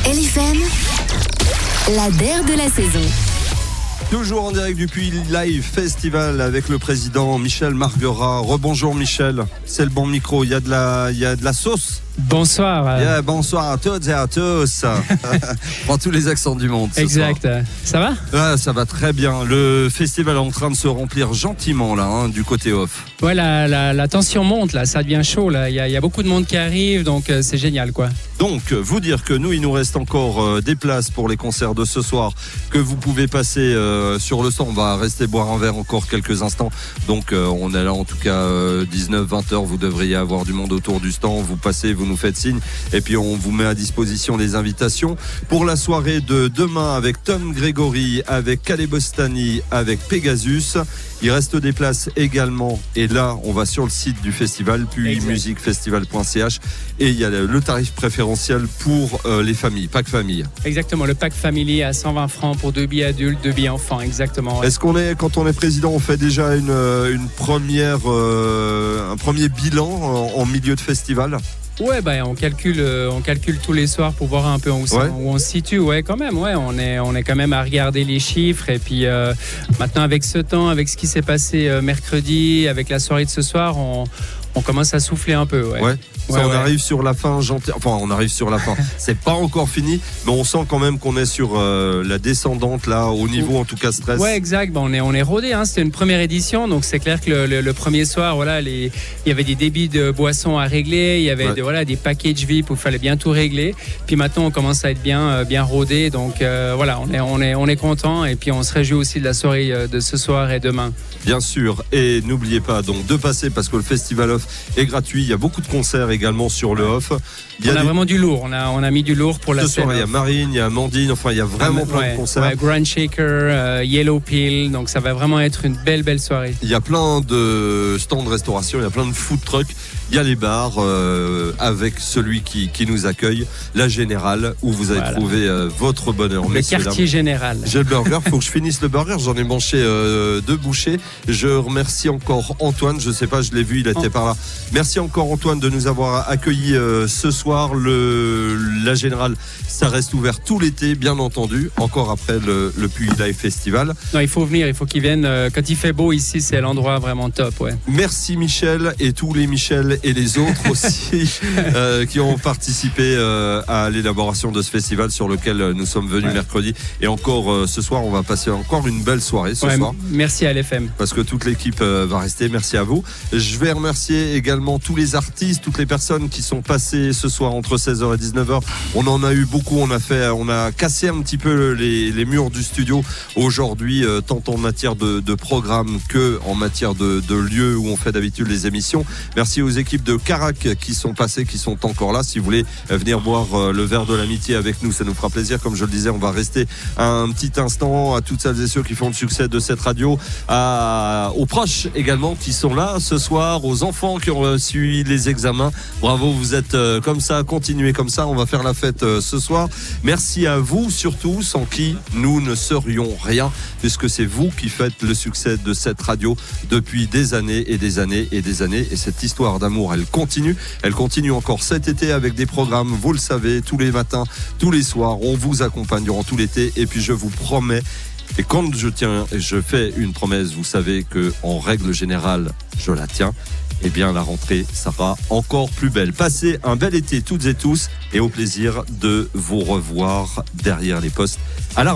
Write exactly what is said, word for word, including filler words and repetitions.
L F M, la D E R de la saison. Toujours en direct du Puy Live Festival avec le président Michel Marguerat. Rebonjour Michel, c'est le bon micro, il y a de la, il y a de la sauce. Bonsoir. Yeah, bonsoir à toutes et à tous. Prends tous les accents du monde. Ce exact. soir. Ça va? Ah, ça va très bien. Le festival est en train de se remplir gentiment là, hein, du côté off. Ouais, la, la, la tension monte là, ça devient chaud là. Il y a, il y a beaucoup de monde qui arrive, donc euh, c'est génial quoi. Donc, vous dire que nous, il nous reste encore euh, des places pour les concerts de ce soir que vous pouvez passer euh, sur le stand. On va rester boire un verre encore quelques instants. Donc, euh, on est là en tout cas euh, dix-neuf vingt heures. Vous devriez avoir du monde autour du stand. Vous passez, vous nous faites signe. Et puis, on vous met à disposition les invitations pour la soirée de demain avec Tom Grégory, avec Caleb Bostani, avec Pegasus. Il reste des places également. Et là, on va sur le site du festival, puis musique festival point c h. Et il y a le tarif préférentiel pour euh, les familles, pack famille. Exactement, le pack family à cent vingt francs pour deux billets adultes, deux billets enfants, exactement. Ouais. Est-ce qu'on est, quand on est président, on fait déjà une, une première, euh, un premier bilan en, en milieu de festival ? Ouais, bah, on calcule, on calcule tous les soirs pour voir un peu où, ouais. où on se situe. Ouais, quand même. Ouais, on est, on est quand même à regarder les chiffres. Et puis euh, maintenant, avec ce temps, avec ce qui s'est passé euh, mercredi, avec la soirée de ce soir, on, on commence à souffler un peu. Ouais. ouais. Ça, ouais, on ouais. arrive sur la fin, gentil... enfin on arrive sur la fin. C'est pas encore fini, mais on sent quand même qu'on est sur euh, la descendante là, au niveau en tout cas stress. Ouais, exact. Bon, on est on est rodé. Hein. C'était une première édition, donc c'est clair que le, le, le premier soir, voilà, les... il y avait des débits de boissons à régler, il y avait ouais. de, voilà des packages V I P où il fallait bien tout régler. Puis maintenant, on commence à être bien bien rodé, donc euh, voilà, on est on est on est content et puis on se réjouit aussi de la soirée de ce soir et demain. Bien sûr, et n'oubliez pas donc de passer parce que le festival off est gratuit. Il y a beaucoup de concerts également sur le off. Il y a on a des... vraiment du lourd. On a, on a mis du lourd pour Ce la scène. soir, il y a Marine, il y a Amandine. Enfin, il y a vraiment ah, plein ouais, de concerts. Ouais, Grand Shaker, euh, Yellow Pill. Donc, ça va vraiment être une belle, belle soirée. Il y a plein de stands de restauration. Il y a plein de food trucks. Il y a les bars euh, avec celui qui, qui nous accueille, la Générale, où vous allez voilà. trouver euh, votre bonheur. Le quartier général. J'ai le burger. Il faut que je finisse le burger. J'en ai mangé euh, deux bouchées. Je remercie encore Antoine. Je sais pas, je l'ai vu, il était oh. par là. Merci encore Antoine de nous avoir accueillis euh, ce soir. Le, la Générale, ça reste ouvert tout l'été, bien entendu. Encore après le, le Puy Live Festival. Non, il faut venir. Il faut qu'ils viennent. Euh, quand il fait beau ici, c'est l'endroit vraiment top. Ouais. Merci Michel et tous les Michel et les autres aussi euh, qui ont participé euh, à l'élaboration de ce festival sur lequel nous sommes venus ouais. mercredi. Et encore euh, ce soir, on va passer encore une belle soirée ce ouais, soir. Merci à L F M. Parce que toute l'équipe euh, va rester. Merci à vous. Je vais remercier également tous les artistes, toutes les personnes qui sont passées ce soir entre seize heures et dix-neuf heures. On en a eu beaucoup. On a fait, on a cassé un petit peu les, les murs du studio aujourd'hui, euh, tant en matière de, de programme que en matière de, de lieu où on fait d'habitude les émissions. Merci aux équipes de Carac qui sont passés, qui sont encore là. Si vous voulez venir boire le verre de l'amitié avec nous, ça nous fera plaisir. Comme je le disais, on va rester un petit instant à toutes celles et ceux qui font le succès de cette radio, à, aux proches également qui sont là ce soir, aux enfants qui ont reçu les examens. Bravo, vous êtes comme ça, continuez comme ça. On va faire la fête ce soir. Merci à vous surtout, sans qui nous ne serions rien, puisque c'est vous qui faites le succès de cette radio depuis des années et des années et des années. Et cette histoire d'amour, elle continue. Elle continue encore cet été avec des programmes, vous le savez, tous les matins, tous les soirs. On vous accompagne durant tout l'été. Et puis je vous promets, et quand je tiens, je fais une promesse, vous savez que en règle générale, je la tiens. Eh bien, la rentrée sera encore plus belle. Passez un bel été toutes et tous et au plaisir de vous revoir derrière les postes à la